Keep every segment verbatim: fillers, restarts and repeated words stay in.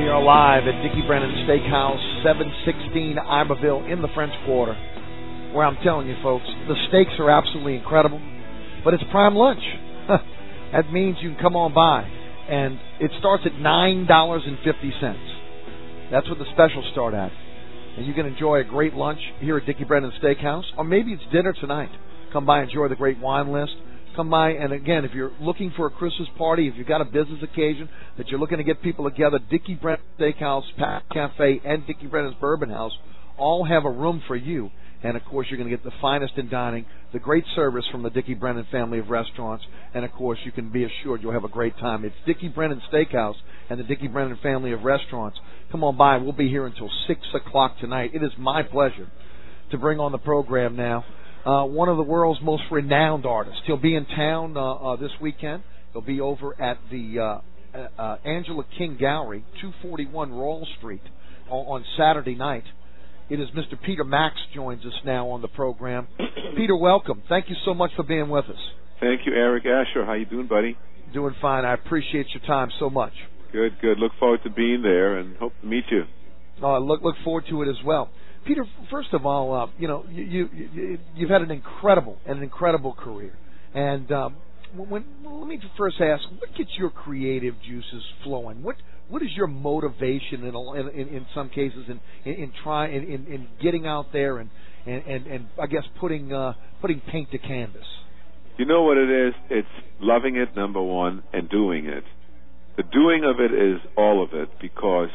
We are live at Dickie Brennan Steakhouse, seven sixteen Iberville in the French Quarter, where I'm telling you, folks, the steaks are absolutely incredible, but it's prime lunch. That means you can come on by, and it starts at nine dollars and fifty cents. That's what the specials start at. And you can enjoy a great lunch here at Dickie Brennan Steakhouse, or maybe it's dinner tonight. Come by and enjoy the great wine list. Come by, and again, if you're looking for a Christmas party, if you've got a business occasion that you're looking to get people together, Dickie Brennan Steakhouse, Pat Cafe, and Dickie Brennan's Bourbon House all have a room for you. And, of course, you're going to get the finest in dining, the great service from the Dickie Brennan family of restaurants, and, of course, you can be assured you'll have a great time. It's Dickie Brennan Steakhouse and the Dickie Brennan family of restaurants. Come on by. We'll be here until six o'clock tonight. It is my pleasure to bring on the program now Uh, one of the world's most renowned artists. He'll be in town uh, uh, this weekend. He'll be over at the uh, uh, Angela King Gallery, two forty-one Royal Street, on, on Saturday night. It is Mister Peter Max joins us now on the program. Peter, welcome. Thank you so much for being with us. Thank you, Eric Asher. How you doing, buddy? Doing fine. I appreciate your time so much. Good, good. Look forward to being there and hope to meet you. Uh, look, look forward to it as well. Peter, first of all, uh, you know, you, you, you've had an incredible, an incredible career. And um, when, let me first ask, what gets your creative juices flowing? What What is your motivation in in, in some cases in in, in trying in, in, in getting out there and and, and, and I guess putting uh, putting paint to canvas? You know what it is? It's loving it, number one, and doing it. The doing of it is all of it, because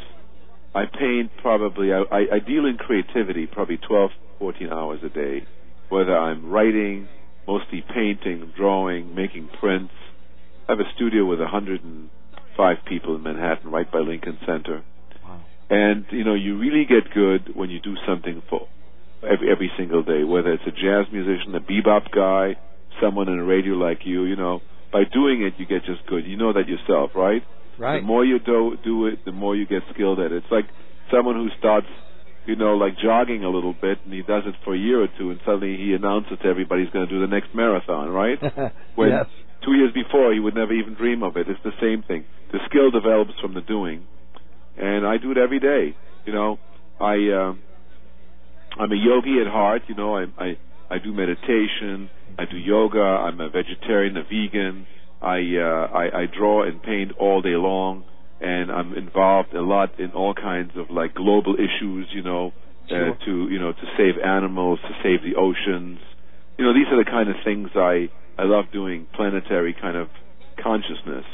I paint probably, I, I deal in creativity probably twelve, fourteen hours a day, whether I'm writing, mostly painting, drawing, making prints. I have a studio with one hundred five people in Manhattan, right by Lincoln Center. Wow. And, you know, you really get good when you do something for every, every single day, whether it's a jazz musician, a bebop guy, someone in a radio like you, you know. By doing it, you get just good. You know that yourself, right? Right. The more you do, do it, the more you get skilled at it. It's like someone who starts, you know, like jogging a little bit, and he does it for a year or two, and suddenly he announces to everybody he's going to do the next marathon, right? When yes. two years before, he would never even dream of it. It's the same thing. The skill develops from the doing, and I do it every day. You know, I, uh, I'm a yogi at heart. You know, I, I, I do meditation. I do yoga. I'm a vegetarian, a vegan. I, uh, I I draw and paint all day long, and I'm involved a lot in all kinds of like global issues, you know, sure. uh, to you know to save animals, to save the oceans. You know, these are the kind of things I I love doing. Planetary kind of consciousness.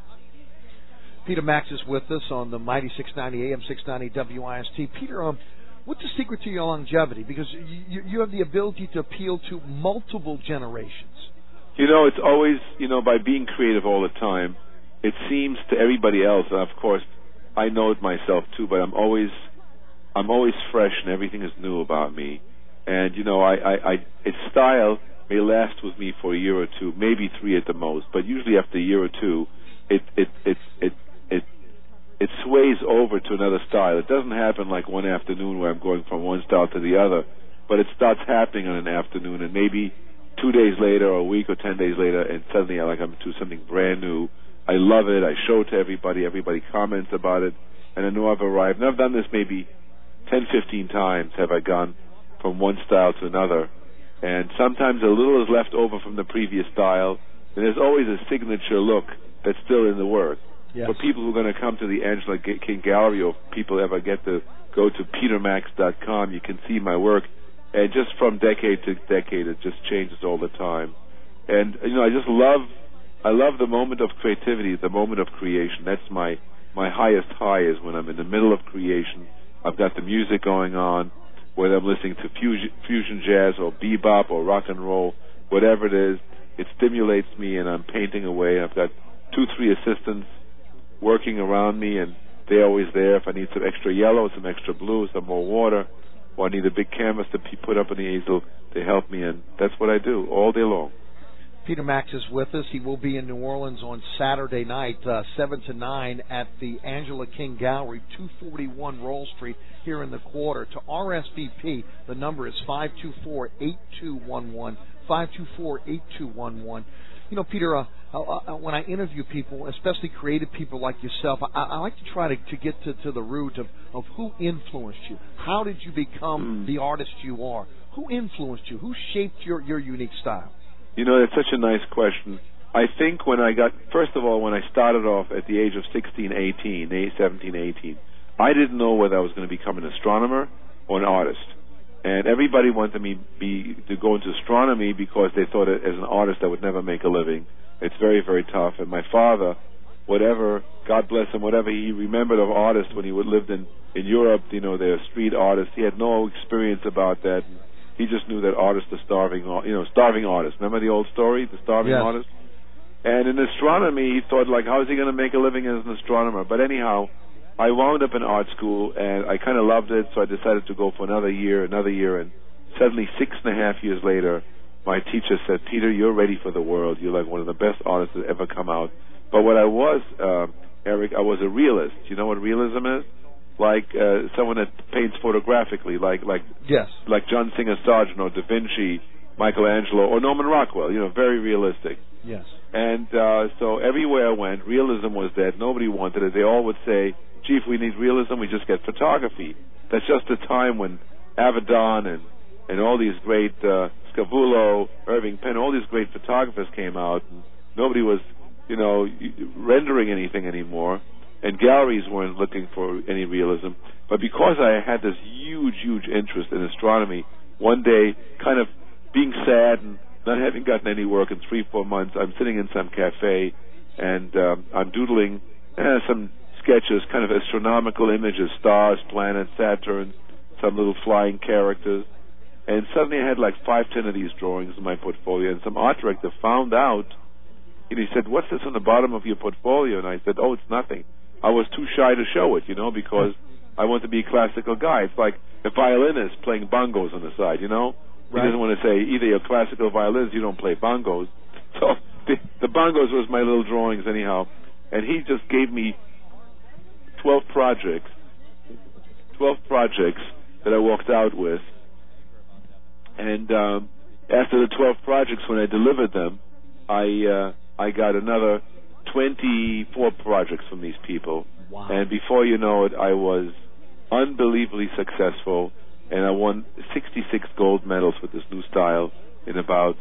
Peter Max is with us on the Mighty six ninety A M six ninety W I S T. Peter, um, what's the secret to your longevity? Because you you have the ability to appeal to multiple generations. You know, it's always, you know, by being creative all the time, it seems to everybody else, and of course, I know it myself too, but I'm always, I'm always fresh and everything is new about me. And, you know, I, I, I, its style may last with me for a year or two, maybe three at the most, but usually after a year or two, it, it, it, it, it, it sways over to another style. It doesn't happen like one afternoon where I'm going from one style to the other, but it starts happening on an afternoon, and maybe two days later or a week or ten days later, and suddenly I like I'm into something brand new. I love it. I show it to everybody. Everybody comments about it, and I know I've arrived. And I've done this maybe ten, fifteen times, have I gone from one style to another. And sometimes a little is left over from the previous style, and there's always a signature look that's still in the work. Yes. For people who are going to come to the Angela King Gallery, or people ever get to go to peter max dot com, you can see my work. And just from decade to decade, it just changes all the time. And, you know, I just love, I love the moment of creativity, the moment of creation. That's my, my highest high, is when I'm in the middle of creation. I've got the music going on, whether I'm listening to fusion, fusion jazz or bebop or rock and roll, whatever it is, it stimulates me, and I'm painting away. I've got two, three assistants working around me, and they're always there. If I need some extra yellow, some extra blue, some more water, or I need a big canvas to put up on the easel, they help me, and that's what I do all day long. Peter Max is with us. He will be in New Orleans on Saturday night, uh, seven to nine, at the Angela King Gallery, two forty-one Roll Street, here in the Quarter. To R S V P, the number is five two four, eight two one one, five two four, eight two one one. You know, Peter, uh, uh, when I interview people, especially creative people like yourself, I, I like to try to, to get to, to the root of, of who influenced you. How did you become mm. the artist you are? Who influenced you? Who shaped your, your unique style? You know, that's such a nice question. I think when I got, first of all, when I started off at the age of sixteen, eighteen, seventeen, eighteen, I didn't know whether I was going to become an astronomer or an artist. And everybody wanted me be, to go into astronomy because they thought that as an artist I would never make a living. It's very, very tough. And my father, whatever, God bless him, whatever he remembered of artists when he lived in, in Europe, you know, they're street artists. He had no experience about that. He just knew that artists are starving, you know, starving artists. Remember the old story, the starving yes. artist? And in astronomy, he thought, like, how is he going to make a living as an astronomer? But anyhow, I wound up in art school, and I kind of loved it, so I decided to go for another year, another year, and suddenly six and a half years later, my teacher said, Peter, you're ready for the world. You're like one of the best artists that ever come out. But what I was, uh, Eric, I was a realist. You know what realism is? Like uh, someone that paints photographically, like like yes. like John Singer Sargent or Da Vinci, Michelangelo, or Norman Rockwell, you know, very realistic. Yes. And uh, so everywhere I went, realism was dead. Nobody wanted it. They all would say, gee, if we need realism, we just get photography. That's just the time when Avedon and, and all these great, uh, Scavullo, Irving Penn, all these great photographers came out. And nobody was, you know, rendering anything anymore. And galleries weren't looking for any realism. But because I had this huge, huge interest in astronomy, one day, kind of being sad and not having gotten any work in three, four months, I'm sitting in some cafe, and um, I'm doodling eh, some sketches, kind of astronomical images, stars, planets, Saturn, some little flying characters. And suddenly I had like five, ten of these drawings in my portfolio, and some art director found out, and he said, what's this on the bottom of your portfolio? And I said, oh, it's nothing. I was too shy to show it, you know, because I want to be a classical guy. It's like a violinist playing bongos on the side, you know? Right. He doesn't want to say, either you're a classical violinist, you don't play bongos. So the, the bongos was my little drawings anyhow. And he just gave me twelve projects, twelve projects that I walked out with. And um, after the twelve projects, when I delivered them, I uh, I got another twenty-four projects from these people. Wow. And before you know it, I was unbelievably successful, and I won sixty-six gold medals with this new style in about,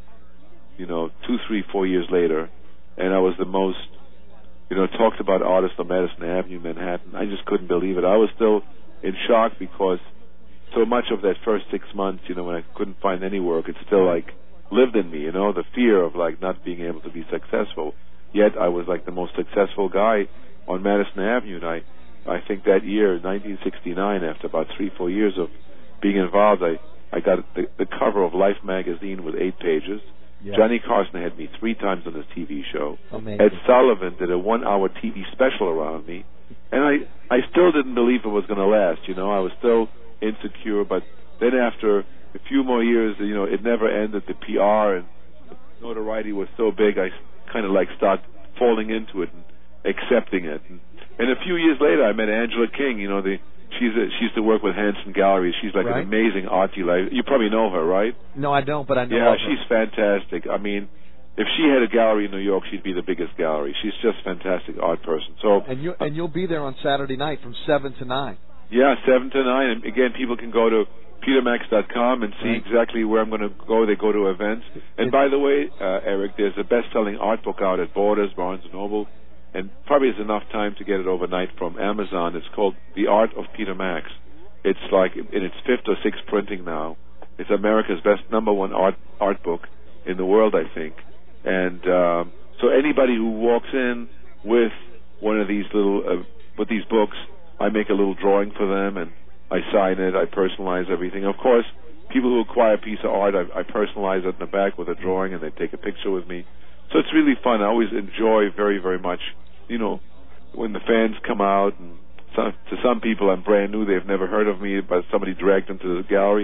you know, two, three, four years later. And I was the most, you know, talked about artist on Madison Avenue, Manhattan. I just couldn't believe it. I was still in shock because so much of that first six months, you know, when I couldn't find any work, it still, like, lived in me, you know, the fear of, like, not being able to be successful. Yet I was, like, the most successful guy on Madison Avenue, and I, I think that year, nineteen sixty-nine, after about three, four years of being involved, I, I got the, the cover of Life magazine with eight pages. Yeah. Johnny Carson had me three times on his T V show. Amazing. Ed Sullivan did a one-hour T V special around me, and I, I still didn't believe it was going to last. You know, I was still insecure. But then after a few more years, you know, it never ended. The P R and the notoriety was so big, I kind of like started falling into it and accepting it. And, and a few years later, I met Angela King. You know, the she's a, she used to work with Hanson Galleries. She's like right. an amazing art dealer. You probably know her, right? No, I don't, but I know Yeah, of her. she's fantastic. I mean, if she had a gallery in New York, she'd be the biggest gallery. She's just a fantastic art person. So, and you and you'll be there on Saturday night from seven to nine. Yeah, seven to nine. And again, people can go to peter max dot com and see right. exactly where I'm going to go. They go to events. And it, by the way, uh, Eric, there's a best-selling art book out at Borders, Barnes and Noble, and probably has enough time to get it overnight from Amazon. It's called The Art of Peter Max. It's like in its fifth or sixth printing now. It's America's best number one art art book in the world, I think. And um, so anybody who walks in with one of these little uh, with these books, I make a little drawing for them, and I sign it. I personalize everything. Of course, people who acquire a piece of art, I, I personalize it in the back with a drawing, and they take a picture with me. So it's really fun. I always enjoy very, very much, you know, when the fans come out. And some, to some people, I'm brand new. They've never heard of me, but somebody dragged them to the gallery. And yeah.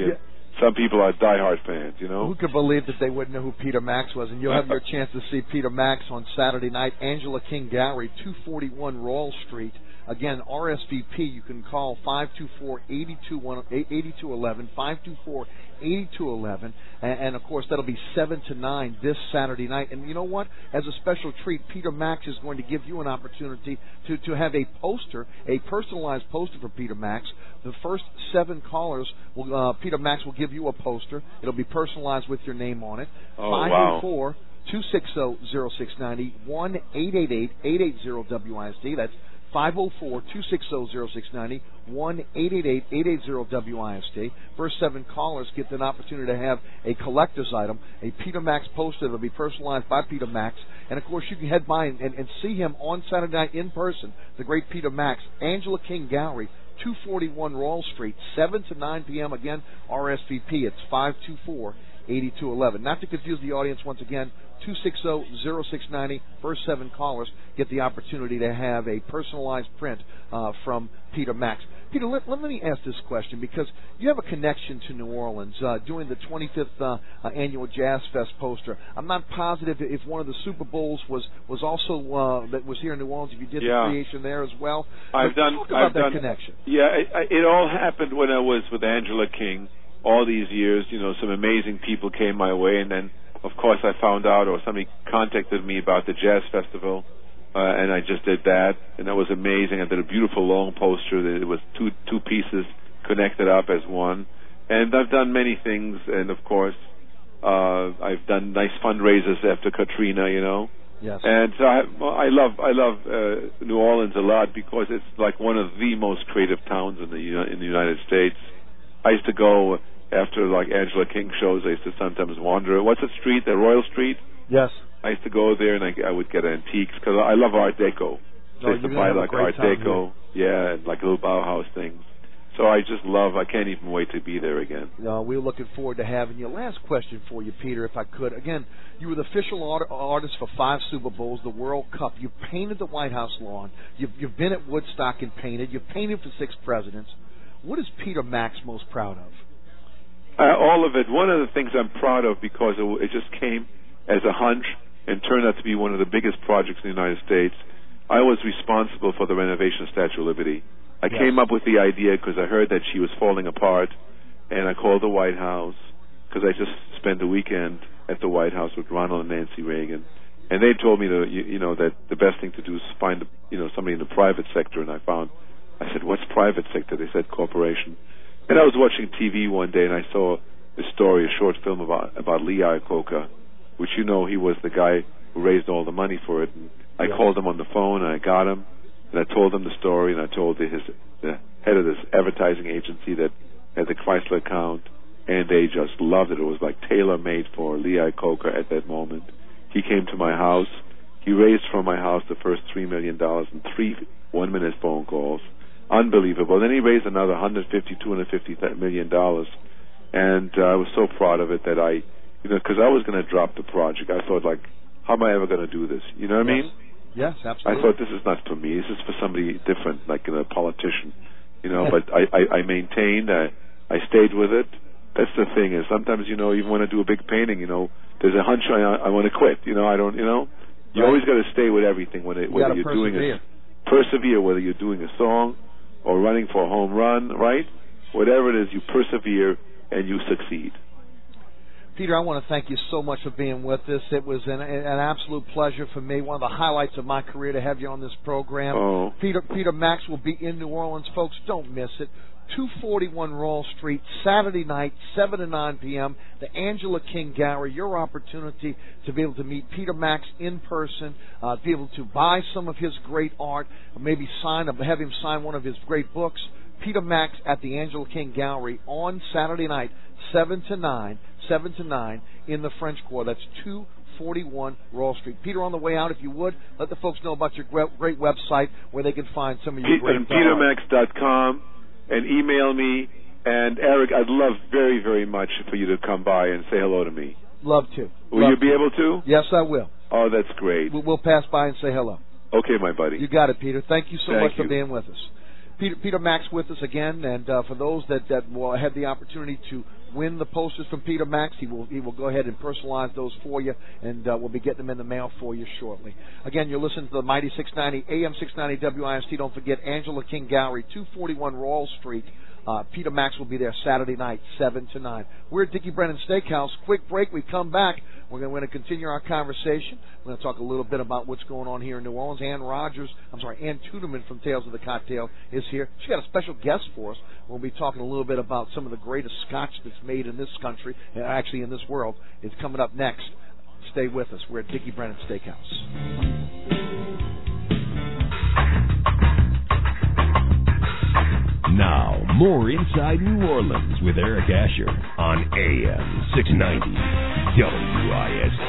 some people are diehard fans, you know. Who could believe that they wouldn't know who Peter Max was? And you'll have your chance to see Peter Max on Saturday night. Angela King Gallery, two forty-one Royal Street. Again, R S V P, you can call five two four, eight two one one, five two four, eight two one one. And, and, of course, that'll be seven to nine this Saturday night. And you know what? As a special treat, Peter Max is going to give you an opportunity to, to have a poster, a personalized poster for Peter Max. The first seven callers, will, uh, Peter Max will give you a poster. It'll be personalized with your name on it. Oh, wow. five oh four, two six zero, zero six nine zero, one eight eight eight, eight eight zero W I S T. That's five oh four, two six zero, zero six nine zero, one eight eight eight, eight eight zero W I S T. First seven callers get an opportunity to have a collector's item, a Peter Max poster that will be personalized by Peter Max. And, of course, you can head by and, and, and see him on Saturday night in person, the great Peter Max. Angela King Gallery, two forty-one Royal Street, seven to nine p.m. Again, R S V P. It's five two four, eight two one one. Not to confuse the audience once again, two six zero, zero six nine zero. First seven callers get the opportunity to have a personalized print uh, from Peter Max. Peter, let, let me ask this question because you have a connection to New Orleans uh, doing the twenty-fifth uh, uh, annual Jazz Fest poster. I'm not positive if one of the Super Bowls was was also uh, that was here in New Orleans. If you did yeah. the creation there as well, I've but done. Talk about I've that done, connection. Yeah, it, it all happened when I was with Angela King. All these years, you know, some amazing people came my way, and then, of course, I found out, or somebody contacted me about the Jazz Festival. Uh, and I just did that, and that was amazing. I did a beautiful long poster that it was two two pieces connected up as one. And I've done many things, and of course, uh, I've done nice fundraisers after Katrina, you know. Yes. And so I, well, I love I love uh, New Orleans a lot because it's like one of the most creative towns in the in the United States. I used to go after like Angela King shows. I used to sometimes wander. What's the street? The Royal Street. Yes. I used to go there and I, I would get antiques because I love Art Deco. So oh, I used to buy like Art Deco, here. yeah, and like little Bauhaus things. So I just love. I can't even wait to be there again. Uh, we're looking forward to having you. Last question for you, Peter, if I could. Again, you were the official art- artist for five Super Bowls, the World Cup. You painted the White House lawn. You've, you've been at Woodstock and painted. You've painted for six presidents. What is Peter Max most proud of? Uh, all of it. One of the things I'm proud of because it, it just came as a hunch and turned out to be one of the biggest projects in the United States. I was responsible for the renovation of Statue of Liberty. I yes. came up with the idea because I heard that she was falling apart, and I called the White House because I just spent the weekend at the White House with Ronald and Nancy Reagan, and they told me that you, you know that the best thing to do is find you know somebody in the private sector. And I found, I said, "What's private sector?" They said, "Corporation." And I was watching T V one day, and I saw a story, a short film about about Lee Iacocca, which you know he was the guy who raised all the money for it. And I yes. called him on the phone, and I got him, and I told him the story, and I told his the head of this advertising agency that had the Chrysler account, and they just loved it. It was like tailor-made for Lee Iacocca at that moment. He came to my house. He raised from my house the first three million dollars in three one-minute phone calls. Unbelievable. Then he raised another one hundred fifty, two hundred fifty million dollars, and uh, I was so proud of it that I, you know, because I was going to drop the project. I thought, like, how am I ever going to do this? You know what yes. I mean? Yes, absolutely. I thought this is not for me. This is for somebody different, like you know, a politician. You know, but I, I, I maintained. I, I stayed with it. That's the thing is sometimes you know even when I do a big painting, you know, there's a hunch I I want to quit. You know, I don't. You know, you right. always got to stay with everything. When it, you whether you're persevere. doing a persevere, whether you're doing a song or running for a home run, right? Whatever it is, you persevere and you succeed. Peter, I want to thank you so much for being with us. It was an, an absolute pleasure for me. One of the highlights of my career to have you on this program. Oh. Peter Peter Max will be in New Orleans, folks. Don't miss it. two forty-one Royal Street, Saturday night, seven to nine p.m. The Angela King Gallery. Your opportunity to be able to meet Peter Max in person, uh, be able to buy some of his great art, or maybe sign, have him sign one of his great books. Peter Max at the Angela King Gallery on Saturday night, seven to nine. seven to nine in the French Quarter. That's two forty-one Royal Street. Peter, on the way out, if you would, let the folks know about your great website where they can find some of your Pe- great and peter max dot com and email me. And, Eric, I'd love very, very much for you to come by and say hello to me. Love to. Will love you be to. able to? Yes, I will. Oh, that's great. We'll pass by and say hello. Okay, my buddy. You got it, Peter. Thank you so Thank much you. for being with us. Peter, Peter Max with us again, and uh, for those that, that will have the opportunity to win the posters from Peter Max, he will he will go ahead and personalize those for you, and uh, we'll be getting them in the mail for you shortly. Again, you're listening to the Mighty six ninety, A M six ninety W I S T. Don't forget Angela King Gallery, two forty-one Royal Street. Uh, Peter Max will be there Saturday night, seven to nine. We're at Dickie Brennan Steakhouse. Quick break. We come back. We're going to continue our conversation. We're going to talk a little bit about what's going on here in New Orleans. Ann Rogers, I'm sorry, Ann Tuderman from Tales of the Cocktail is here. She got a special guest for us. We'll be talking a little bit about some of the greatest scotch that's made in this country, and actually in this world. It's coming up next. Stay with us. We're at Dickie Brennan Steakhouse. Now, more Inside New Orleans with Eric Asher on A M six ninety W I S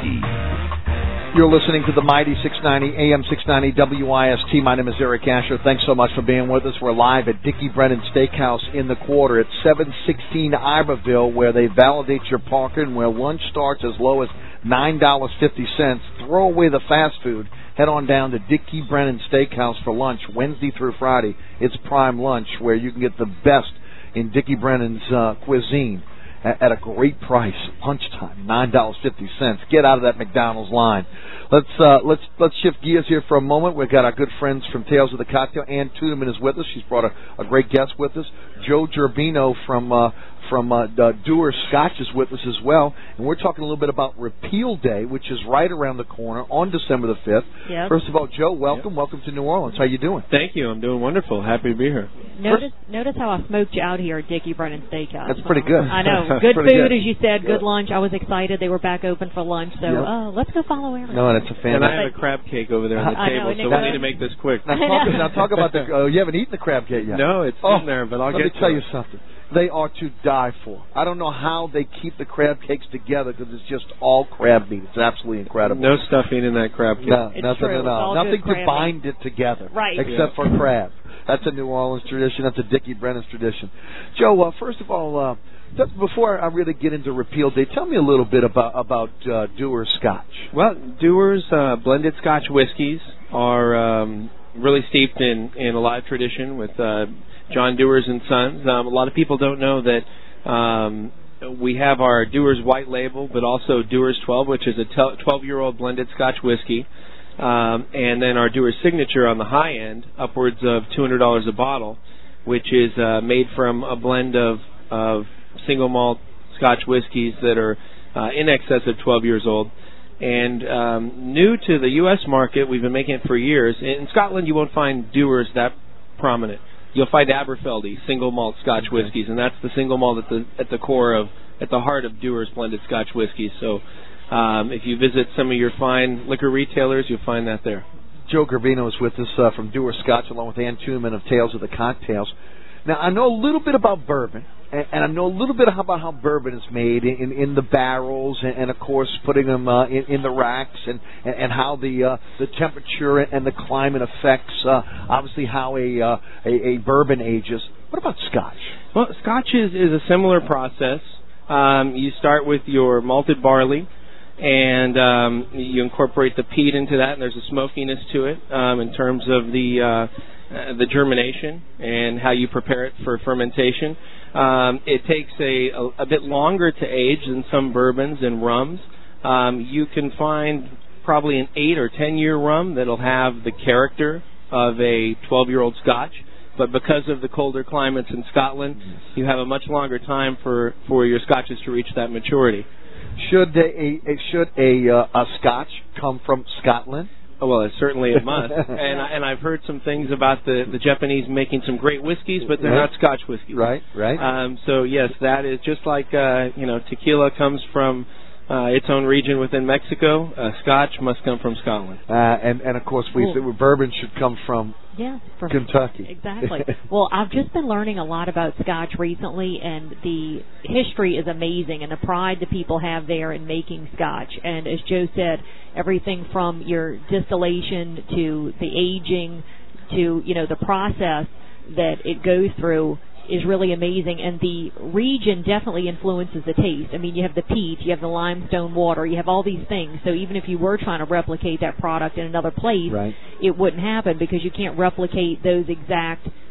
T. You're listening to the Mighty six ninety, A M six ninety W I S T. My name is Eric Asher. Thanks so much for being with us. We're live at Dickie Brennan Steakhouse in the Quarter at seven sixteen Iberville, where they validate your parking, where lunch starts as low as nine dollars and fifty cents. Throw away the fast food. Head on down to Dickie Brennan Steakhouse for lunch Wednesday through Friday. It's prime lunch where you can get the best in Dickie Brennan's uh, cuisine at, at a great price. Lunchtime, nine dollars and fifty cents. Get out of that McDonald's line. Let's uh, let's let's shift gears here for a moment. We've got our good friends from Tales of the Cocktail. Ann Tuderman is with us. She's brought a, a great guest with us. Joe Gerbino from uh, from uh, uh, Dewar Scotch is with us as well. And we're talking a little bit about Repeal Day, which is right around the corner on December the fifth. Yep. First of all, Joe, welcome. Yep. Welcome to New Orleans. How you doing? Thank you. I'm doing wonderful. Happy to be here. Notice notice how I smoked you out here at Dickie Brennan Steakhouse. That's pretty good. I know. Good food, good. as you said. Good Yep. lunch. I was excited. They were back open for lunch. So Yep. uh, let's go follow Eric. No, that's a fantastic. And I have a crab cake over there on the I table, know, so we need to make this quick. Now talk, now talk about the. Uh, you haven't eaten the crab cake yet. No, it's oh, in there, but I'll let get me to tell it. you something. They are to die for. I don't know how they keep the crab cakes together because it's just all crab meat. It's absolutely incredible. No stuffing in that crab cake. No, It's nothing true. at all. It's all Nothing good to crab bind it together. Right. Except Yeah. for crab. That's a New Orleans tradition. That's a Dickie Brennan's tradition. Joe, uh, first of all, uh, just before I really get into Repeal Day, tell me a little bit about about uh, Dewar Scotch. Well, Dewar's uh, blended Scotch whiskeys are um, really steeped in, in a lot of tradition with uh, John Dewar's and Sons. Um, a lot of people don't know that um, we have our Dewar's White Label, but also Dewar's twelve, which is a twelve-year-old blended Scotch whiskey. Um, and then our Dewar's Signature on the high end, upwards of two hundred dollars a bottle, which is uh, made from a blend of, of single malt Scotch whiskeys that are uh, in excess of twelve years old. And um, new to the U S market, we've been making it for years. In Scotland, you won't find Dewar's that prominent. You'll find Aberfeldy single malt Scotch whiskies, and that's the single malt at the at the core of, at the heart of Dewar's blended Scotch whiskies. So um, if you visit some of your fine liquor retailers, you'll find that there. Joe Gerbino is with us uh, from Dewar Scotch, along with Ann Tuderman of Tales of the Cocktails. Now, I know a little bit about bourbon, and, and I know a little bit about how bourbon is made in, in the barrels, and, and of course putting them uh, in, in the racks, and, and, and how the uh, the temperature and the climate affects uh, obviously how a, uh, a a bourbon ages. What about Scotch? Well, Scotch is, is a similar process. Um, you start with your malted barley, and um, you incorporate the peat into that, and there's a smokiness to it um, in terms of the uh, uh, the germination and how you prepare it for fermentation. Um, it takes a, a, a bit longer to age than some bourbons and rums. Um, you can find probably an eight or ten year rum that'll have the character of a twelve year old Scotch. But because of the colder climates in Scotland, you have a much longer time for, for your Scotches to reach that maturity. Should a, a should a uh, a Scotch come from Scotland? Oh, well, it certainly it must. and I, and I've heard some things about the, the Japanese making some great whiskeys, but they're right. not Scotch whiskeys. Right, right. Um, so yes, that is just like uh, you know, tequila comes from uh, its own region within Mexico. Uh, Scotch must come from Scotland. Uh, and and of course, we Cool. bourbon should come from Yeah, from Kentucky. Exactly. Well, I've just been learning a lot about Scotch recently, and the history is amazing, and the pride that people have there in making Scotch. And as Joe said, everything from your distillation to the aging to, you know, the process that it goes through is really amazing, and the region definitely influences the taste. I mean, you have the peat, you have the limestone water, you have all these things. So even if you were trying to replicate that product in another place, right. it wouldn't happen because you can't replicate those exact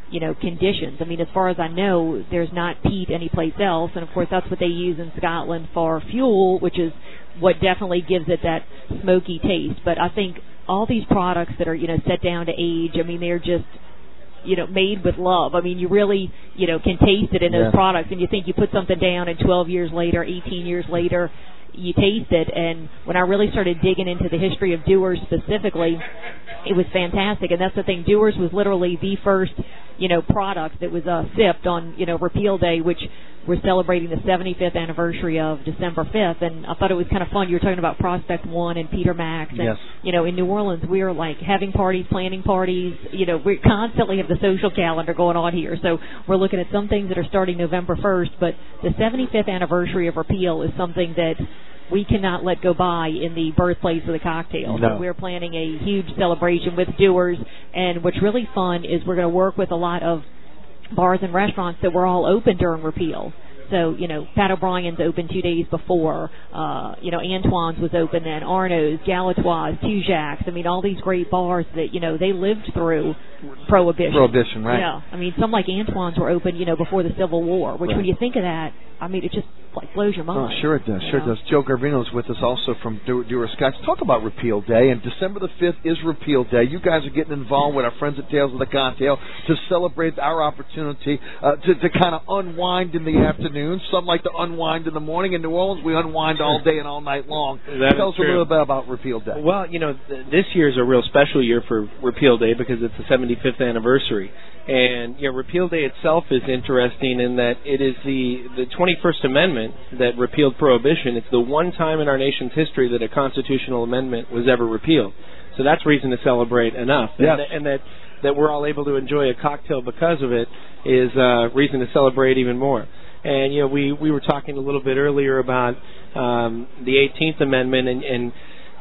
you know, conditions. I mean, as far as I know, there's not peat anyplace else, and of course that's what they use in Scotland for fuel, which is what definitely gives it that smoky taste. But I think all these products that are, you know, set down to age, I mean, they're just, you know, made with love. I mean, you really, you know, can taste it in those yeah. products, and you think you put something down and twelve years later, eighteen years later, you taste it. And when I really started digging into the history of Dewar's specifically, it was fantastic. And that's the thing, Dewar's was literally the first, you know, product that was uh, sipped on, you know, Repeal Day, which we're celebrating the seventy-fifth anniversary of December fifth. And I thought it was kind of fun. You were talking about Prospect One and Peter Max. And, yes. you know, in New Orleans, we are like having parties, planning parties. You know, we constantly have the social calendar going on here. So we're looking at some things that are starting November first. But the seventy-fifth anniversary of Repeal is something that we cannot let go by in the birthplace of the cocktail. No. So we're planning a huge celebration with Dewar's, and what's really fun is we're going to work with a lot of bars and restaurants that were all open during Repeal. So, you know, Pat O'Brien's open two days before. Uh, you know, Antoine's was open then. Arno's, Galatoire's, Tujague's. I mean, all these great bars that, you know, they lived through Prohibition. Prohibition, right. Yeah. I mean, some like Antoine's were open, you know, before the Civil War, which right. when you think of that, I mean, it just like blows your mind. Oh, sure it does. Sure know? it does. Joe Garvino's with us also from Dewar Scotch. Talk about Repeal Day, and December the fifth is Repeal Day. You guys are getting involved with our friends at Tales of the Cocktail to celebrate our opportunity uh, to, to kind of unwind in the afternoon. Some like to unwind in the morning. In New Orleans, we unwind all day and all night long. That Tell us true. a little bit about Repeal Day. Well, you know, th- this year is a real special year for Repeal Day because it's the seventy-fifth anniversary. And, you know, Repeal Day itself is interesting in that it is the, the twenty-first Amendment that repealed Prohibition. It's the one time in our nation's history that a constitutional amendment was ever repealed. So that's reason to celebrate enough. Yes. And, th- and that, that we're all able to enjoy a cocktail because of it is uh, reason to celebrate even more. And, you know, we, we were talking a little bit earlier about um, the eighteenth Amendment, and, and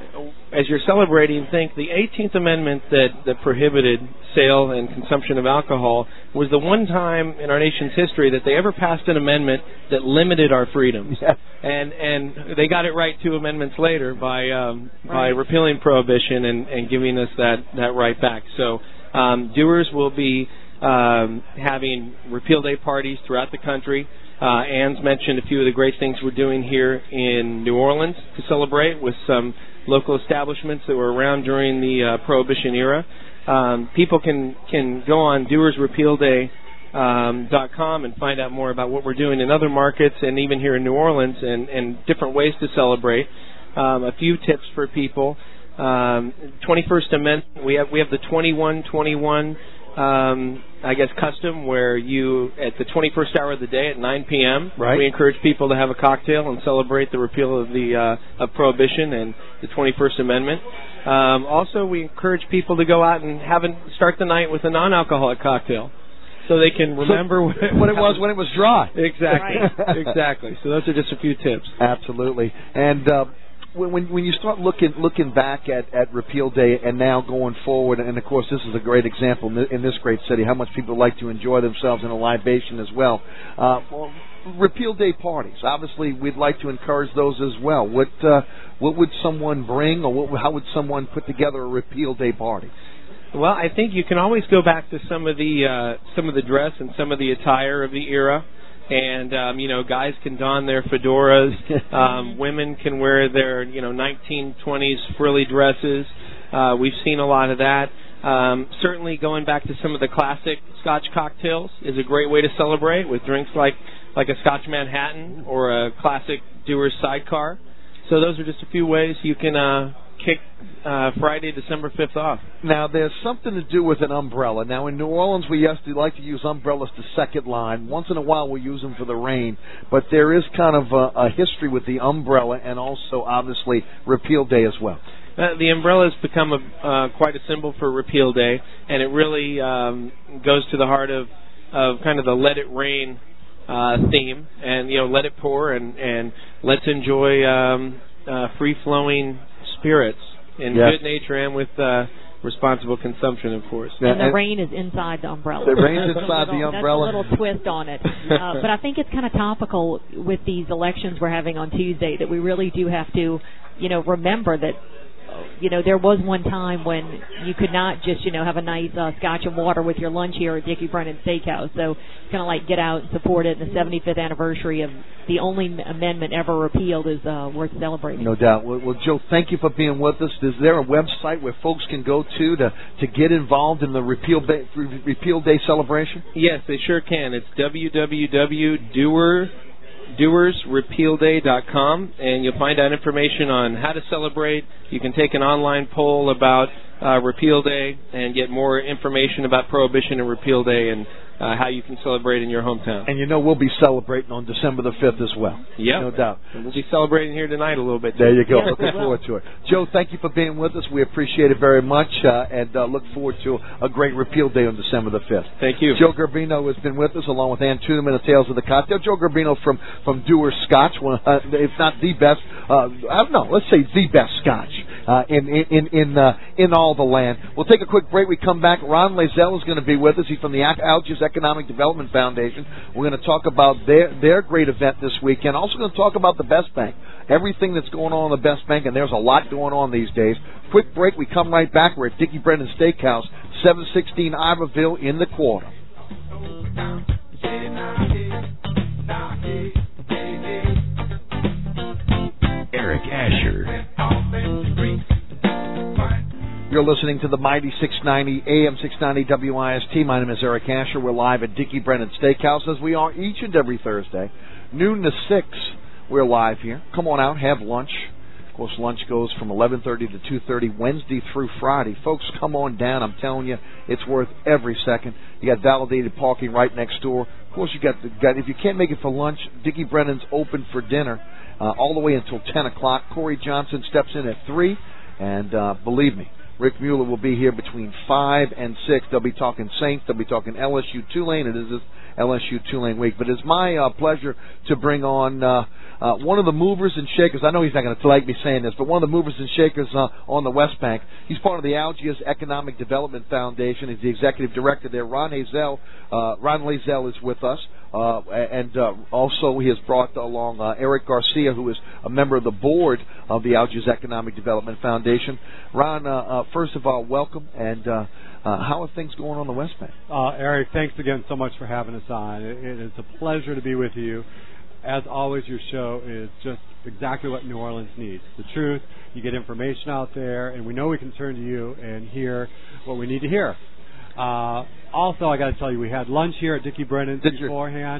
as you're celebrating, think the eighteenth Amendment that, that prohibited sale and consumption of alcohol was the one time in our nation's history that they ever passed an amendment that limited our freedoms. Yes. And and they got it right two amendments later by um, right. by repealing Prohibition and, and giving us that, that right back. So um, Dewar's will be um, having Repeal Day parties throughout the country. Uh, Ann's mentioned a few of the great things we're doing here in New Orleans to celebrate with some local establishments that were around during the uh, Prohibition era. Um, people can, can go on Dewars Repeal Day um, dot com and find out more about what we're doing in other markets and even here in New Orleans and, and different ways to celebrate. Um, a few tips for people. Um, twenty-first Amendment, we have we have the twenty-one twenty-one Um, I guess custom where you at the twenty-first hour of the day at nine p.m. Right. we encourage people to have a cocktail and celebrate the repeal of the uh, of Prohibition and the twenty-first Amendment. Um, also, we encourage people to go out and have a, start the night with a non-alcoholic cocktail, so they can remember so, what, it, what it was when it was dry. Exactly, Right. exactly. So those are just a few tips. Absolutely. And uh, when when you start looking looking back at, at Repeal Day and now going forward, and of course this is a great example in this great city, how much people like to enjoy themselves in a libation as well. Uh, well Repeal Day parties, obviously we'd like to encourage those as well. What uh, what would someone bring, or what, how would someone put together a Repeal Day party? Well, I think you can always go back to some of the uh, some of the dress and some of the attire of the era. And, um, you know, guys can don their fedoras. Um, women can wear their, you know, nineteen twenties frilly dresses. Uh, we've seen a lot of that. Um, certainly going back to some of the classic Scotch cocktails is a great way to celebrate with drinks like, like a Scotch Manhattan or a classic Dewar's Sidecar. So those are just a few ways you can uh, kick uh, Friday, December fifth off. Now, there's something to do with an umbrella. Now, in New Orleans, we used to like to use umbrellas to second line. Once in a while, we use them for the rain. But there is kind of a, a history with the umbrella and also, obviously, Repeal Day as well. Uh, the umbrella has become a, uh, quite a symbol for Repeal Day, and it really um, goes to the heart of, of kind of the Let It Rain uh, theme, and, you know, let it pour, and, and let's enjoy um, uh, free-flowing spirits in yes. good nature and with uh, responsible consumption, of course. And yeah, the rain is inside the umbrella. The rain's That's inside little, the umbrella. That's a little twist on it. Uh, but I think it's kind of topical with these elections we're having on Tuesday that we really do have to, you know, remember that you know, there was one time when you could not just, you know, have a nice uh, scotch and water with your lunch here at Dickie Brennan Steakhouse. So kind of like get out and support it. And the seventy-fifth anniversary of the only amendment ever repealed is uh, worth celebrating. No doubt. Well, well, Joe, thank you for being with us. Is there a website where folks can go to to, to get involved in the Repeal Day, Repeal Day celebration? Yes, they sure can. It's w w w dot doer doers repeal day dot com, and you'll find out information on how to celebrate. You can take an online poll about uh, Repeal Day and get more information about Prohibition and Repeal Day and uh, how you can celebrate in your hometown. And you know we'll be celebrating on December the fifth as well. Yeah, no doubt. And we'll be celebrating here tonight a little bit, too. There you go. Yeah, Looking forward to it. Joe, thank you for being with us. We appreciate it very much, uh, and uh, look forward to a great Repeal Day on December the fifth. Thank you. Joe Garbino has been with us, along with Ann Tudum and the Tales of the Cocktail. Joe Garbino from, from Dewar Scotch, one, uh, if not the best, uh, I don't know, let's say the best Scotch uh, in in in, uh, in all the land. We'll take a quick break. We come back. Ron Lazell is going to be with us. He's from the Algiers Economic Development Foundation. We're going to talk about their their great event this weekend. Also going to talk about the Best Bank, everything that's going on in the Best Bank, and there's a lot going on these days. Quick break. We come right back. We're at Dickie Brennan Steakhouse, seven sixteen Iberville in the Quarter. Eric Asher. You're listening to the Mighty six ninety, A M six ninety W I S T. My name is Eric Asher. We're live at Dickie Brennan Steakhouse, as we are each and every Thursday. Noon to six, we're live here. Come on out, have lunch. Of course, lunch goes from eleven thirty to two thirty, Wednesday through Friday. Folks, come on down. I'm telling you, it's worth every second. You got validated parking right next door. Of course, you got the got. If you can't make it for lunch, Dickie Brennan's open for dinner uh, all the way until ten o'clock. Corey Johnson steps in at three, and uh, believe me, Rick Mueller will be here between five and six. They'll be talking Saints. They'll be talking L S U Tulane. It is this L S U Tulane week. But it's my uh, pleasure to bring on uh, uh, one of the movers and shakers. I know he's not going to like me saying this, but one of the movers and shakers uh, on the West Bank. He's part of the Algiers Economic Development Foundation. He's the executive director there. Ron Lazell, uh, Ron Lazell is with us. Uh, and uh, also he has brought along uh, Eric Garcia, who is a member of the board of the Algiers Economic Development Foundation. Ron, uh, uh, first of all, welcome, and uh, uh, how are things going on the West Bank? Uh, Eric, thanks again so much for having us on. It, it is a pleasure to be with you. As always, your show is just exactly what New Orleans needs. The truth, you get information out there, and we know we can turn to you and hear what we need to hear. Uh, also, I got to tell you, we had lunch here at Dickie Brennan's Did beforehand.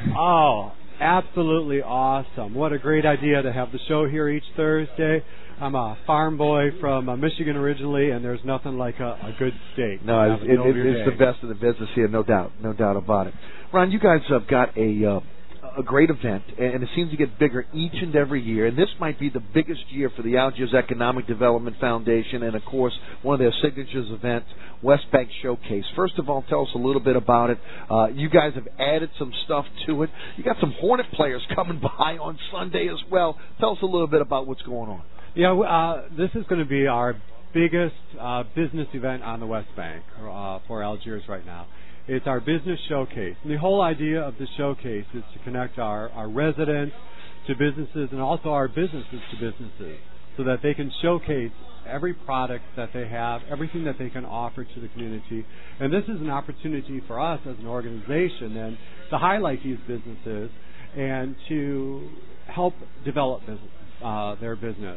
Oh, absolutely awesome. What a great idea to have the show here each Thursday. I'm a farm boy from uh, Michigan originally, and there's nothing like a, a good steak. No, it, it, it, it's the best of the business here, no doubt, no doubt about it. Ron, you guys have got a uh, a great event, and it seems to get bigger each and every year. And this might be the biggest year for the Algiers Economic Development Foundation, and of course, one of their signatures events, West Bank Showcase. First of all, tell us a little bit about it. Uh, you guys have added some stuff to it. You got some Hornet players coming by on Sunday as well. Tell us a little bit about what's going on. Yeah, uh, this is going to be our biggest uh, business event on the West Bank uh, for Algiers right now. It's our business showcase. And the whole idea of the showcase is to connect our, our residents to businesses and also our businesses to businesses so that they can showcase every product that they have, everything that they can offer to the community. And this is an opportunity for us as an organization then to highlight these businesses and to help develop business, uh, their business.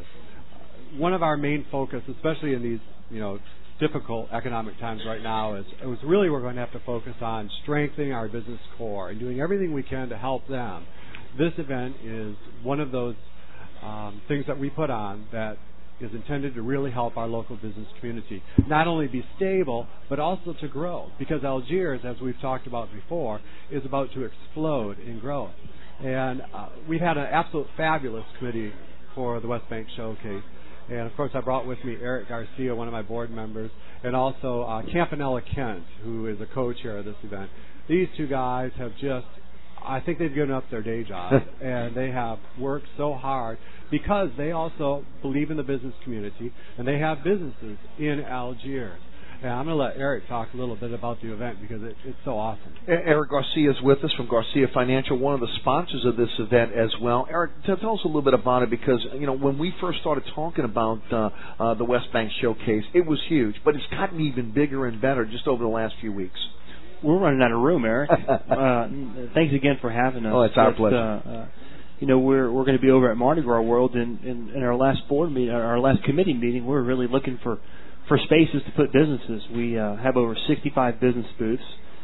One of our main focus, especially in these, you know, difficult economic times right now, is it was really we're going to have to focus on strengthening our business core and doing everything we can to help them. This event is one of those um, things that we put on that is intended to really help our local business community not only be stable but also to grow, because Algiers, as we've talked about before, is about to explode in growth. And uh, we've had an absolute fabulous committee for the West Bank Showcase. And, of course, I brought with me Eric Garcia, one of my board members, and also uh, Campanella Kent, who is a co-chair of this event. These two guys have just, I think they've given up their day job, and they have worked so hard because they also believe in the business community, and they have businesses in Algiers. And I'm going to let Eric talk a little bit about the event because it, it's so awesome. Eric Garcia is with us from Garcia Financial, one of the sponsors of this event as well. Eric, tell us a little bit about it because, you know, when we first started talking about uh, uh, the West Bank Showcase, it was huge, but it's gotten even bigger and better just over the last few weeks. We're running out of room, Eric. uh, thanks again for having us. Oh, it's our That's, pleasure. Uh, uh, you know, we're we're going to be over at Mardi Gras World in, in, in our last board meeting, our last committee meeting. We're really looking for, for spaces to put businesses. We uh, have over sixty-five business booths,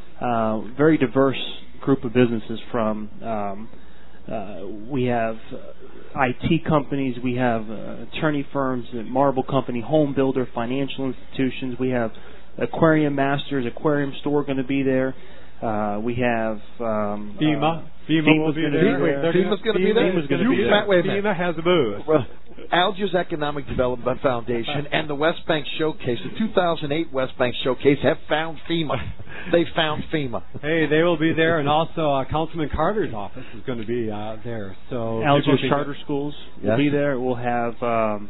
uh, very diverse group of businesses. From um, uh, we have I T companies, we have uh, attorney firms, marble company, home builder, financial institutions. We have aquarium masters, aquarium store going to be there. Uh, we have um, FEMA. Uh, FEMA will be there. Wait, FEMA's going to be there? FEMA's going to You- be there. Wait a minute. FEMA has a booth. Well, Algiers Economic Development Foundation and the West Bank Showcase, the two thousand eight West Bank Showcase, have found FEMA. They found FEMA. Hey, they will be there, and also uh, Councilman Carter's office is going to be uh, there. So Algiers people Charter can- Schools Yes. will be there. We'll have um,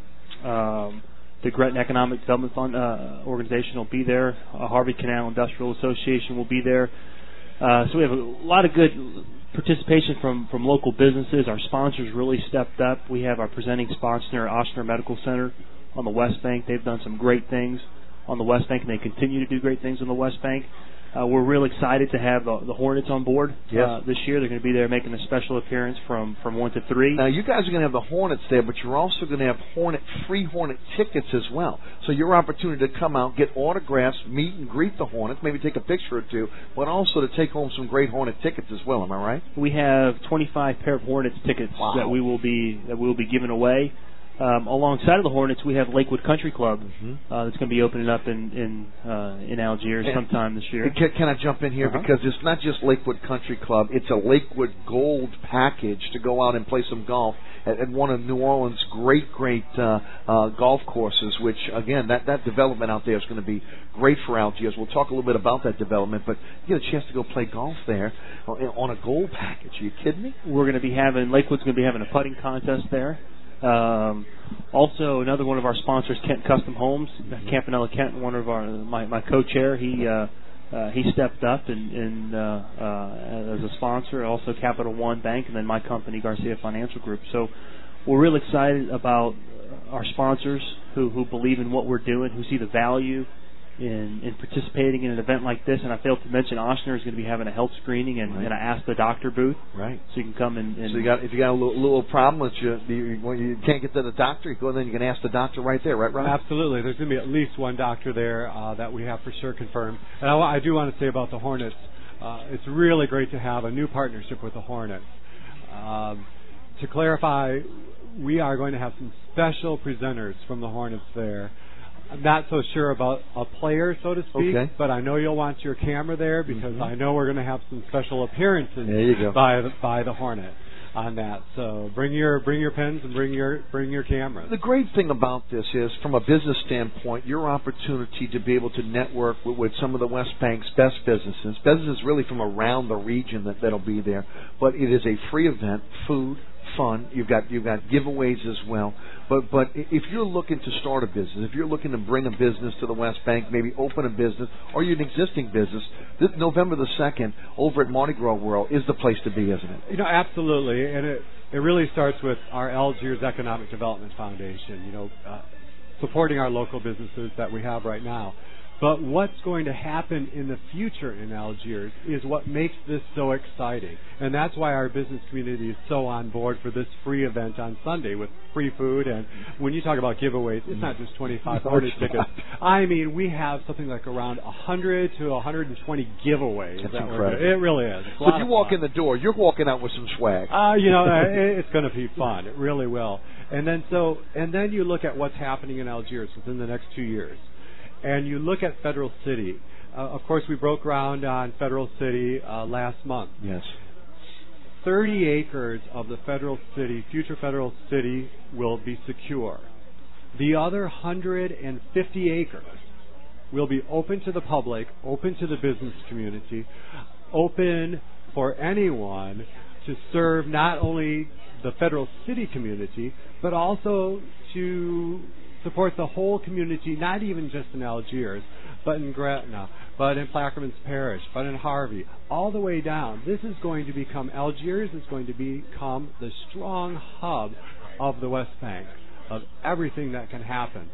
um, the Gretna Economic Development Fund uh, organization will be there. Uh, Harvey Canal Industrial Association will be there. Uh, so we have a lot of good participation from, from local businesses. Our sponsors really stepped up. We have our presenting sponsor, Ochsner Medical Center, on the West Bank. They've done some great things on the West Bank, and they continue to do great things on the West Bank. Uh, we're real excited to have the, the Hornets on board Yes. uh, this year. They're going to be there making a special appearance from, from one to three. Now, you guys are going to have the Hornets there, but you're also going to have Hornet free Hornet tickets as well. So your opportunity to come out, get autographs, meet and greet the Hornets, maybe take a picture or two, but also to take home some great Hornet tickets as well. Am I right? We have twenty-five pair of Hornets tickets Wow. that we will be that we will be giving away. Um, alongside of the Hornets, we have Lakewood Country Club Mm-hmm. uh, that's going to be opening up in in, uh, in Algiers And- sometime this year. Can, can I jump in here? Uh-huh. Because it's not just Lakewood Country Club. It's a Lakewood Gold package to go out and play some golf at, at one of New Orleans' great, great uh, uh, golf courses, which, again, that, that development out there is going to be great for Algiers. We'll talk a little bit about that development, but you get a chance to go play golf there on a gold package. Are you kidding me? We're going to be having Lakewood's going to be having a putting contest there. Um, also, another one of our sponsors, Kent Custom Homes, Campanella Kent, one of our my, my co-chair, he uh, uh, he stepped up and, and uh, uh, as a sponsor. Also, Capital One Bank, and then my company, Garcia Financial Group. So, we're real excited about our sponsors who who believe in what we're doing, who see the value in, in participating in an event like this. And I failed to mention Ochsner is going to be having a health screening and, Right. and a Ask the Doctor booth. Right. So you can come and, and So you got if you got a little, little problem that you, you when you can't get to the doctor, you go in there and you can ask the doctor right there, right, Ron? Absolutely. There's going to be at least one doctor there uh, that we have for sure confirmed. And I, I do want to say about the Hornets, uh, it's really great to have a new partnership with the Hornets. Um, to clarify, we are going to have some special presenters from the Hornets there. I'm not so sure about a player, so to speak, Okay. but I know you'll want your camera there because Mhm. I know we're going to have some special appearances There you go. by the, by the Hornet on that. So bring your bring your pens and bring your bring your cameras. The great thing about this is, from a business standpoint, your opportunity to be able to network with, with some of the West Bank's best businesses, businesses really from around the region that, that'll be there. But it is a free event, food, fun. You've got you've got giveaways as well. But but if you're looking to start a business, if you're looking to bring a business to the West Bank, maybe open a business, or you're an existing business, this November the second over at Mardi Gras World is the place to be, isn't it? You know, absolutely, and it it really starts with our Algiers Economic Development Foundation. You know, uh, supporting our local businesses that we have right now. But what's going to happen in the future in Algiers is what makes this so exciting. And that's why our business community is so on board for this free event on Sunday with free food. And when you talk about giveaways, it's not just twenty-five hundred tickets. I mean, we have something like around one hundred to one hundred twenty giveaways. That's that we're incredible. doing. It really is. It's a So lot if you of walk fun. in the door, you're walking out with some swag. Uh, you know, uh, it- it's going to be fun. It really will. And then so, and then you look at what's happening in Algiers within the next two years, and you look at Federal City. Uh, of course, we broke ground on Federal City uh, last month. Yes. thirty acres of the Federal City, future Federal City, will be secure. The other one hundred fifty acres will be open to the public, open to the business community, open for anyone to serve not only the Federal City community, but also to support the whole community, not even just in Algiers, but in Gretna, but in Plaquemines Parish, but in Harvey, all the way down. This is going to become, Algiers is going to become the strong hub of the West Bank, of everything that can happen.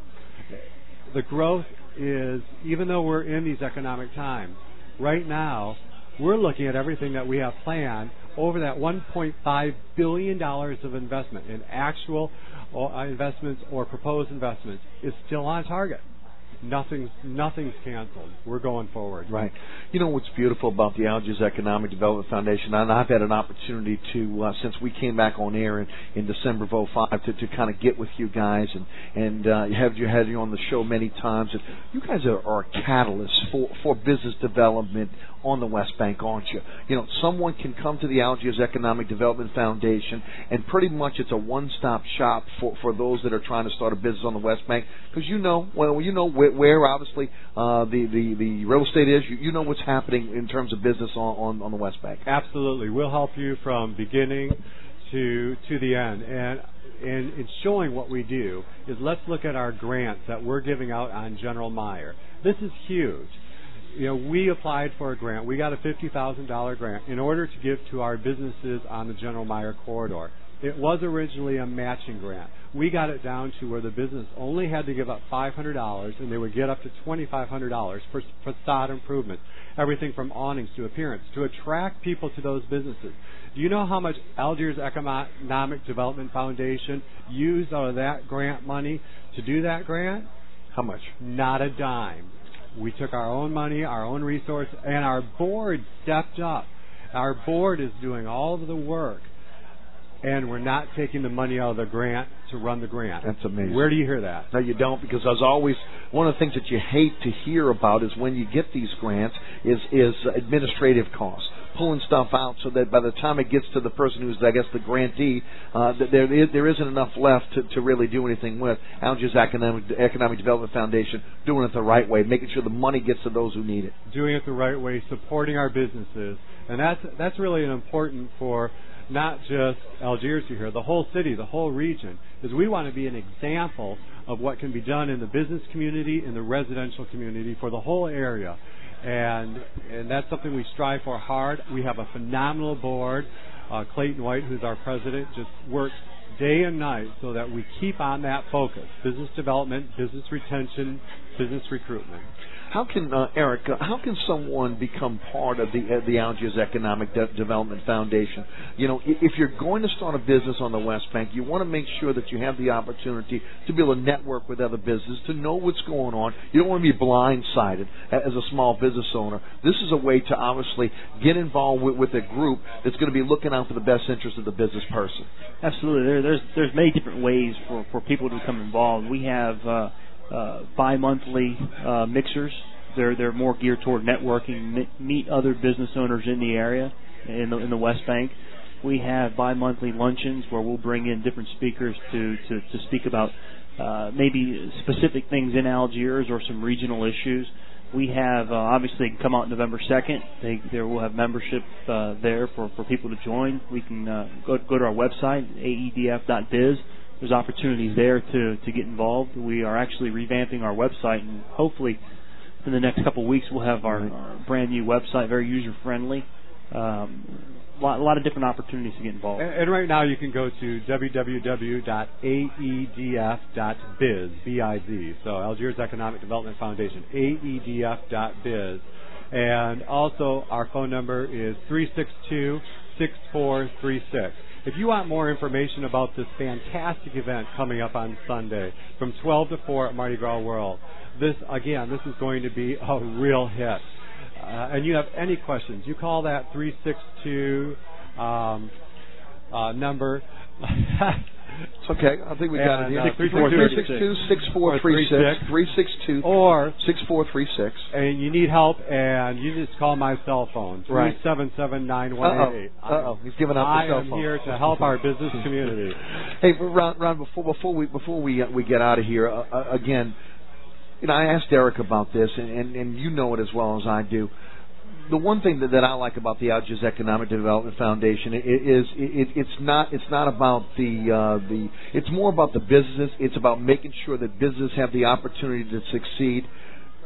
The growth is, even though we're in these economic times, right now, we're looking at everything that we have planned over that one point five billion dollars of investment in actual investments or proposed investments is still on target. Nothing's nothing's canceled. We're going forward. Right. You know what's beautiful about the Algiers Economic Development Foundation, and I've had an opportunity to, uh, since we came back on air in, in December of oh five, to, to kind of get with you guys and and uh, have you had you on the show many times. And you guys are, are a catalyst for, for business development on the West Bank, aren't you? You know, someone can come to the Algiers Economic Development Foundation, and pretty much it's a one-stop shop for, for those that are trying to start a business on the West Bank, because you know, well, you know where, where obviously uh, the, the, the real estate is. You, you know what's happening in terms of business on, on, on the West Bank. Absolutely. We'll help you from beginning to to the end. And and in showing what we do is, let's look at our grants that we're giving out on General Meyer. This is huge. You know, we applied for a grant. We got a fifty thousand dollars grant in order to give to our businesses on the General Meyer corridor. It was originally a matching grant. We got it down to where the business only had to give up five hundred dollars, and they would get up to twenty-five hundred dollars for facade improvements, everything from awnings to appearance, to attract people to those businesses. Do you know how much Algiers Economic Development Foundation used out of that grant money to do that grant? How much? Not a dime. We took our own money, our own resources, and our board stepped up. Our board is doing all of the work, and we're not taking the money out of the grant to run the grant. That's amazing. Where do you hear that? No, you don't, because as always, one of the things that you hate to hear about is when you get these grants is is administrative costs, pulling stuff out so that by the time it gets to the person who's, I guess, the grantee, uh, there is, there isn't enough left to, to really do anything with. Algiers Economic, Economic Development Foundation doing it the right way, making sure the money gets to those who need it. Doing it the right way, supporting our businesses, and that's that's really important for not just Algiers here, the whole city, the whole region, is we want to be an example of what can be done in the business community, in the residential community, for the whole area. And and that's something we strive for hard. We have a phenomenal board. Uh, Clayton White, who's our president, just works day and night so that we keep on that focus: business development, business retention, business recruitment. How can uh, Eric? Uh, how can someone become part of the uh, the Algiers Economic De- Development Foundation? You know, if you're going to start a business on the West Bank, you want to make sure that you have the opportunity to be able to network with other businesses, to know what's going on. You don't want to be blindsided as a small business owner. This is a way to obviously get involved with, with a group that's going to be looking out for the best interest of the business person. Absolutely. There, there's there's many different ways for, for people to become involved. We have uh, uh, bi-monthly uh, mixers. They're they're more geared toward networking, meet other business owners in the area, in the in the West Bank. We have bi-monthly luncheons where we'll bring in different speakers to to, to speak about uh, maybe specific things in Algiers or some regional issues. We have uh, obviously come out November second. They there will have membership uh, there for, for people to join. We can uh, go go to our website a e d f dot biz. There's opportunities there to, to get involved. We are actually revamping our website, and hopefully in the next couple of weeks we'll have our, our brand new website, very user friendly. Um, a lot, a lot of different opportunities to get involved. And, and right now you can go to w w w dot a e d f dot biz, B I Z, so Algiers Economic Development Foundation, a e d f dot biz. And also our phone number is three six two, six four three six. If you want more information about this fantastic event coming up on Sunday from twelve to four at Mardi Gras World, this, again, this is going to be a real hit. Uh, and you have any questions, you call that three six two um, uh, number. It's okay. I think we got and, it. Uh, three six two, six four three six. three six two, or six four three six. And you need help, and you just call my cell phone, three seven seven, nine one eight eight. Uh-oh. Uh-oh. He's giving up I the cell phone. am here to help our business community. Hey, Ron, Ron, before, before we before we uh, we get out of here, uh, uh, again, you know, I asked Eric about this, and, and, and you know it as well as I do. The one thing that, that I like about the Algiers Economic Development Foundation is it, it, it's not it's not about the uh, the it's more about the business. It's about making sure that businesses have the opportunity to succeed.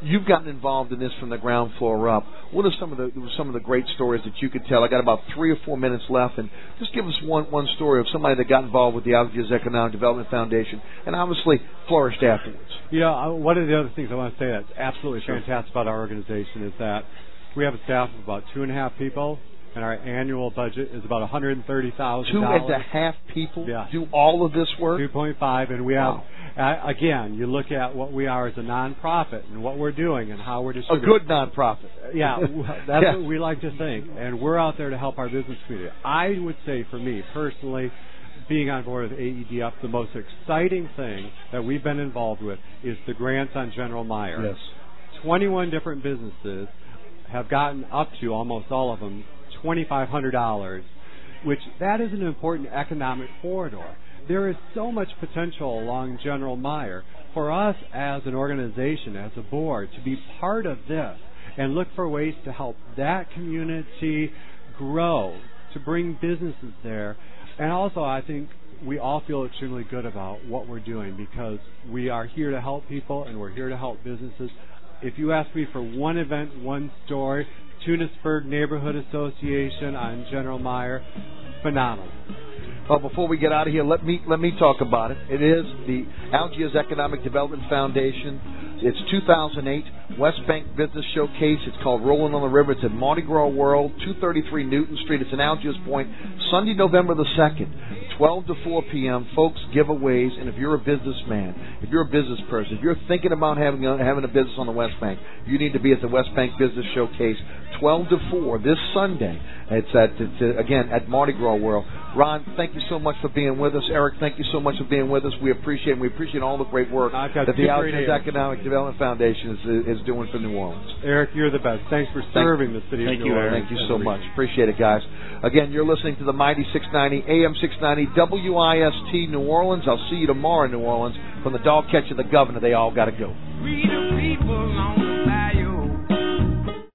You've gotten involved in this from the ground floor up. What are some of the some of the great stories that you could tell? I got about three or four minutes left, and just give us one one story of somebody that got involved with the Algiers Economic Development Foundation and obviously flourished afterwards. You know, uh, one of the other things I want to say that's absolutely sure. fantastic about our organization is that we have a staff of about two and a half people, and our annual budget is about one hundred thirty thousand dollars. Two and a half people yeah. do all of this work? two point five, and we have, wow. uh, again, you look at what we are as a nonprofit and what we're doing and how we're distributing. A good nonprofit. Yeah, that's yeah. what we like to think, and we're out there to help our business community. I would say, for me, personally, being on board with A E D F, the most exciting thing that we've been involved with is the grants on General Meyer. Yes. twenty-one different businesses have gotten up to, almost all of them, twenty-five hundred dollars, which that is an important economic corridor. There is so much potential along General Meyer for us as an organization, as a board, to be part of this and look for ways to help that community grow, to bring businesses there. And also, I think we all feel extremely good about what we're doing because we are here to help people and we're here to help businesses. If you ask me for one event, one story, Tunisburg Neighborhood Association on General Meyer, phenomenal. Well, before we get out of here, let me let me talk about it. It is the Algiers Economic Development Foundation. It's two thousand eight West Bank Business Showcase. It's called Rolling on the River. It's at Mardi Gras World, two thirty-three Newton Street. It's in Algiers Point, Sunday, November the second, twelve to four p.m. Folks, giveaways. And if you're a businessman, if you're a business person, if you're thinking about having a, having a business on the West Bank, you need to be at the West Bank Business Showcase, twelve to four this Sunday. It's at it's uh, again at Mardi Gras World. Ron, thank you so much for being with us. Eric, thank you so much for being with us. We appreciate we appreciate all the great work that the Algiers Economic Development Foundation is is doing for New Orleans. Eric, you're the best. Thanks for serving thank, the city thank of New New Orleans. Orleans. Thank you so much. Appreciate it, guys. Again, you're listening to the Mighty six ninety A M six ninety W I S T New Orleans. I'll see you tomorrow in New Orleans. From the dog catcher, the governor, they all got to go. Freedom people on the